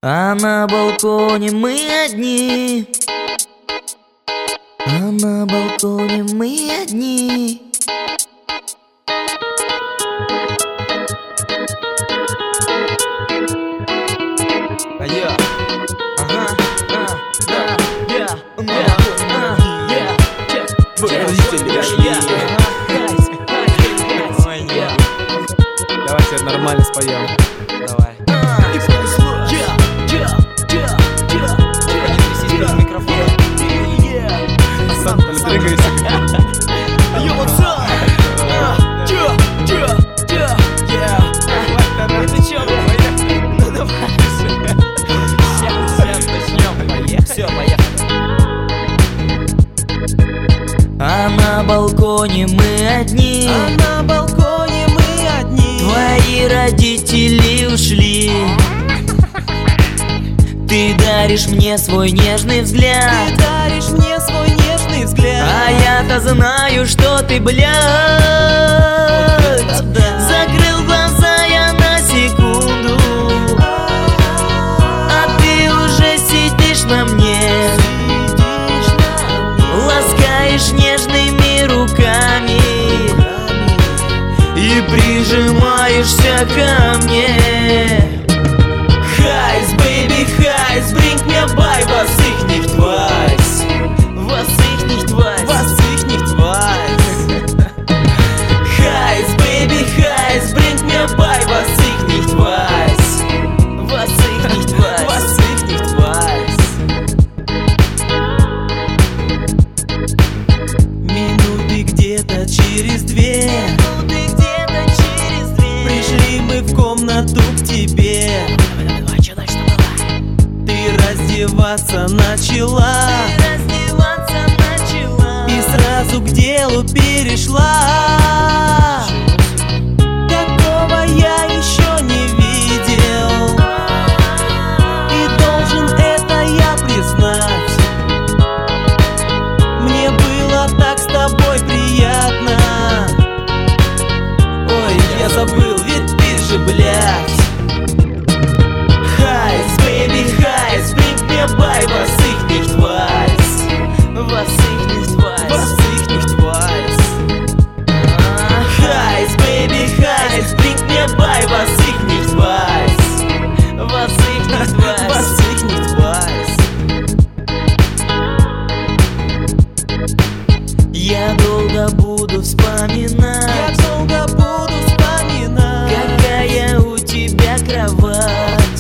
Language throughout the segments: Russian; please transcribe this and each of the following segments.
А на балконе мы одни. А на балконе мы одни. Давайте нормально споем. Давай. Сам двигайся. Это чё? Ну давай. Сейчас начнем. Все, поехали. А на балконе мы одни. А на балконе мы одни. Твои родители ушли. Ты даришь мне свой нежный взгляд. Ты даришь мне свой нежный взгляд. А я-то знаю, что ты, блядь. Закрыл глаза я на секунду, а ты уже сидишь на мне, ласкаешь нежными руками и прижимаешься ко мне. Хайс, baby, хайс, bring me by, was ich nicht weiß. Was ich nicht weiß. Was ich nicht weiß. Хайс, baby, хайс, bring me by, was ich nicht weiß. Was ich nicht weiß. Was ich nicht weiß. Минуты где-то через две. Пришли мы в комнату к тебе. Ты раздеваться начала. И сразу к делу перешла. Такого я еще не видел, и должен это я признать. Мне было так с тобой приятно. Ой, я забыл, ведь ты же, блядь. Хайс, baby, хайс, bring me by, was ich nicht weiß. Was ich nicht weiß. Was ich nicht weiß. Хайс, baby, хайс, bring me by, was ich nicht weiß. Was ich nicht weiß. Was ich nicht weiß. Я долго буду вспоминать. Я долго буду вспоминать. Какая у тебя кровать.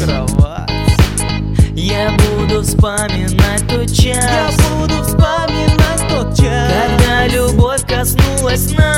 Я буду вспоминать тот час. Я буду вспоминать тот час. Когда любовь коснулась нас.